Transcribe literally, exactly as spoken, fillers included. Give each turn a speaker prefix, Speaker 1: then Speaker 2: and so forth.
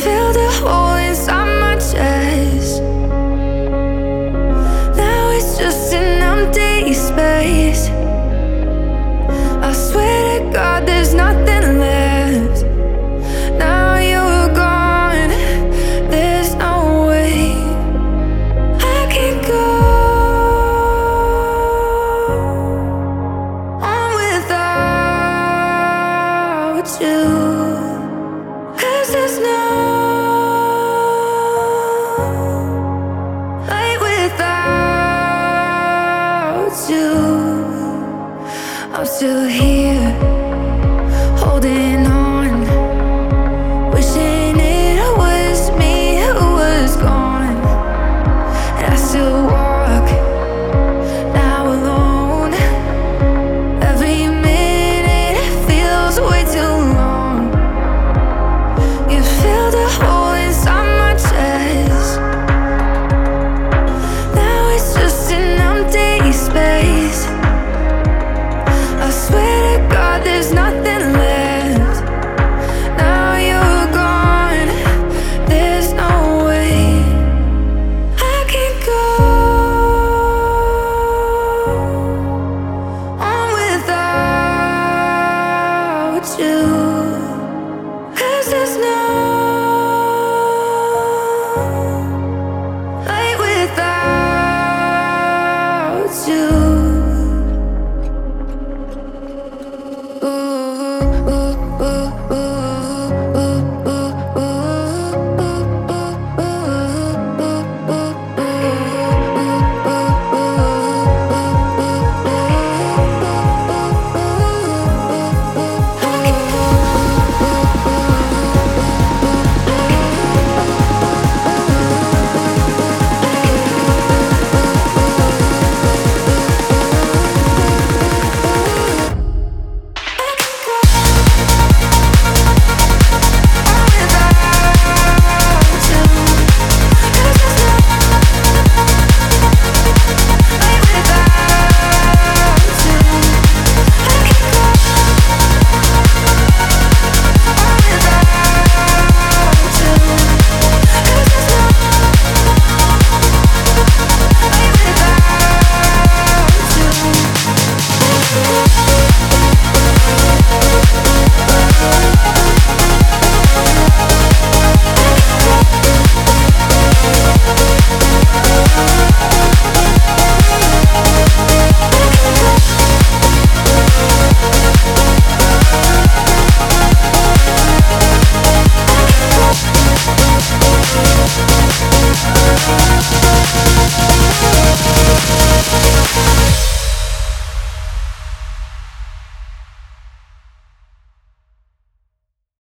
Speaker 1: filled a hole inside my chest. Now it's just an empty space. I swear to God there's nothing left. Now you're gone, there's no way I can go on without you. 'Cause there's no light without you. I'm still here.